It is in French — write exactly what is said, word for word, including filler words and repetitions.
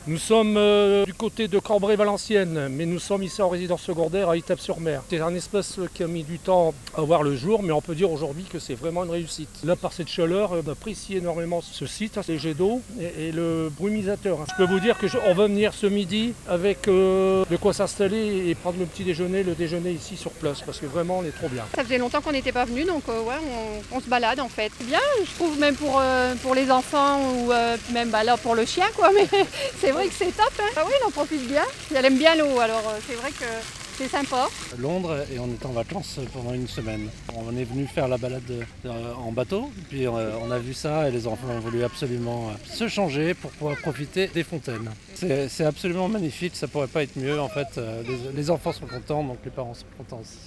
Nous sommes euh, du côté de Cambrai-Valenciennes, mais nous sommes ici en résidence secondaire à Étampes-sur-Mer. C'est un espace qui a mis du temps à voir le jour, mais on peut dire aujourd'hui que c'est vraiment une réussite. Là, par cette chaleur, on apprécie énormément ce site, les jets d'eau et, et le brumisateur. Je peux vous dire qu'on va venir ce midi avec euh, de quoi s'installer et prendre le petit déjeuner, le déjeuner ici sur place, parce que vraiment on est trop bien. Ça faisait longtemps qu'on n'était pas venu, donc euh, ouais, on, on se balade en fait. C'est bien, je trouve, même pour, euh, pour les enfants ou euh, même bah, là pour le chien, quoi. Mais c'est vrai que c'est top. Hein. Ah oui, on en profite bien. Elle aime bien l'eau, alors euh, c'est vrai que c'est sympa. Londres et on est en vacances pendant une semaine. On est venu faire la balade en bateau, puis on a vu ça et les enfants ont voulu absolument se changer pour pouvoir profiter des fontaines. C'est, c'est absolument magnifique, ça pourrait pas être mieux en fait. Les, les enfants sont contents, donc les parents sont contents aussi.